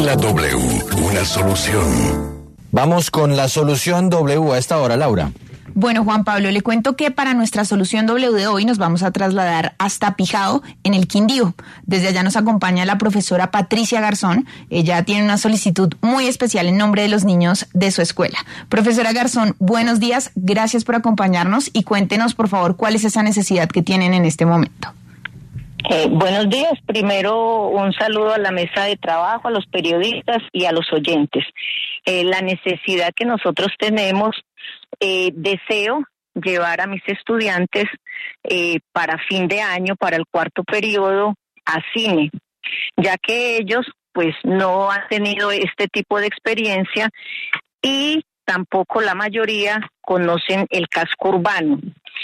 La W, una solución. Vamos con la solución W a esta hora, Laura. Bueno, Juan Pablo, le cuento que para nuestra solución W de hoy nos vamos a trasladar hasta Pijao, en el Quindío. Desde allá nos acompaña la profesora Patricia Garzón. Ella tiene una solicitud muy especial en nombre de los niños de su escuela. Profesora Garzón, buenos días, gracias por acompañarnos y cuéntenos, por favor, cuál es esa necesidad que tienen en este momento. Buenos días. Primero, un saludo a la mesa de trabajo, a los periodistas y a los oyentes. La necesidad que nosotros tenemos, deseo llevar a mis estudiantes para fin de año, para el cuarto periodo, a cine, ya que ellos pues no han tenido este tipo de experiencia y tampoco la mayoría conocen el casco urbano.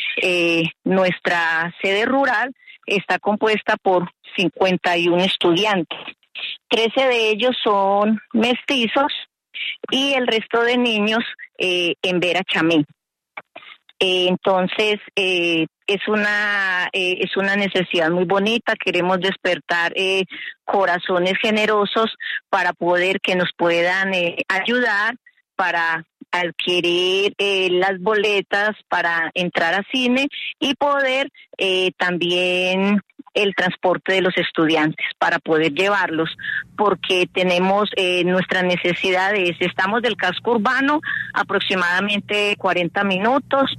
Nuestra sede rural está compuesta por 51 estudiantes. 13 de ellos son mestizos y el resto de niños en Vera Chamé. Entonces, es una necesidad muy bonita. Queremos despertar corazones generosos para poder que nos puedan ayudar para adquirir las boletas para entrar a cine y poder también el transporte de los estudiantes para poder llevarlos, porque tenemos nuestras necesidades. Estamos del casco urbano aproximadamente 40 minutos,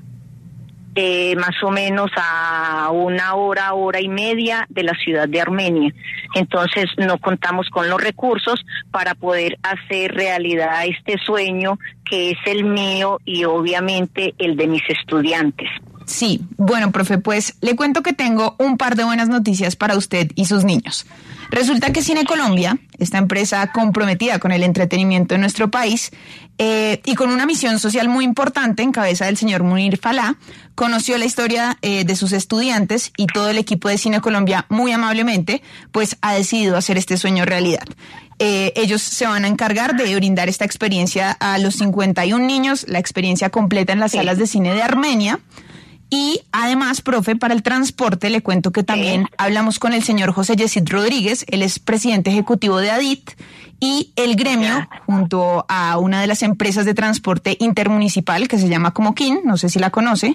más o menos a una hora, hora y media de la ciudad de Armenia. Entonces no contamos con los recursos para poder hacer realidad este sueño que es el mío y obviamente el de mis estudiantes. Sí, bueno, profe, pues le cuento que tengo un par de buenas noticias para usted y sus niños. Resulta que Cine Colombia, esta empresa comprometida con el entretenimiento en nuestro país y con una misión social muy importante en cabeza del señor Munir Falá, conoció la historia de sus estudiantes y todo el equipo de Cine Colombia muy amablemente pues ha decidido hacer este sueño realidad. Ellos se van a encargar de brindar esta experiencia a los 51 niños, la experiencia completa en las salas de cine de Armenia. Y además, profe, para el transporte le cuento que también hablamos con el señor José Yesid Rodríguez, él es presidente ejecutivo de ADIT, y el gremio, junto a una de las empresas de transporte intermunicipal que se llama Comoquín, no sé si la conoce,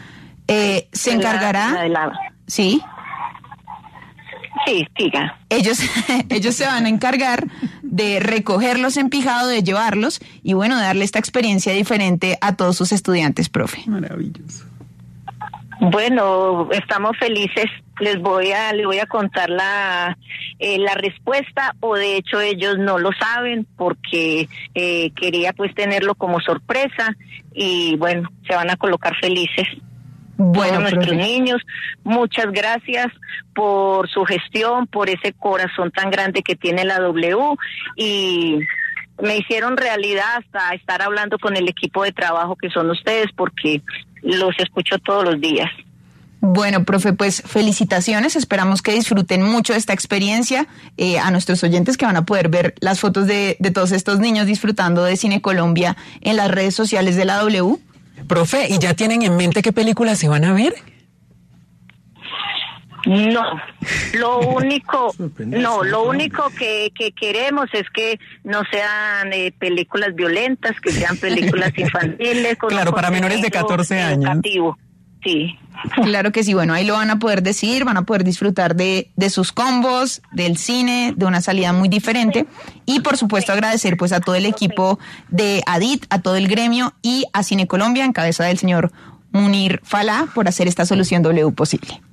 se encargará... ¿Sí? Sí, siga. Ellos se van a encargar de recogerlos en Pijao, de llevarlos y bueno, darle esta experiencia diferente a todos sus estudiantes, profe. Maravilloso. Bueno, estamos felices. Les voy a contar la respuesta, o de hecho ellos no lo saben porque quería pues tenerlo como sorpresa y bueno, se van a colocar felices. Bueno, todos nuestros profe. niños, muchas gracias por su gestión, por ese corazón tan grande que tiene la W y me hicieron realidad hasta estar hablando con el equipo de trabajo que son ustedes porque los escucho todos los días. Bueno, profe, pues felicitaciones, esperamos que disfruten mucho de esta experiencia, a nuestros oyentes que van a poder ver las fotos de todos estos niños disfrutando de Cine Colombia en las redes sociales de la W. Profe, ¿y ya tienen en mente qué películas se van a ver? No, lo único que queremos es que no sean películas violentas, que sean películas infantiles. Con claro, para menores de 14 años. Educativo. Sí. Claro que sí, bueno, ahí lo van a poder decidir, van a poder disfrutar de sus combos, del cine, de una salida muy diferente y por supuesto agradecer pues a todo el equipo de ADIT, a todo el gremio y a Cine Colombia en cabeza del señor Munir Falá por hacer esta solución W posible.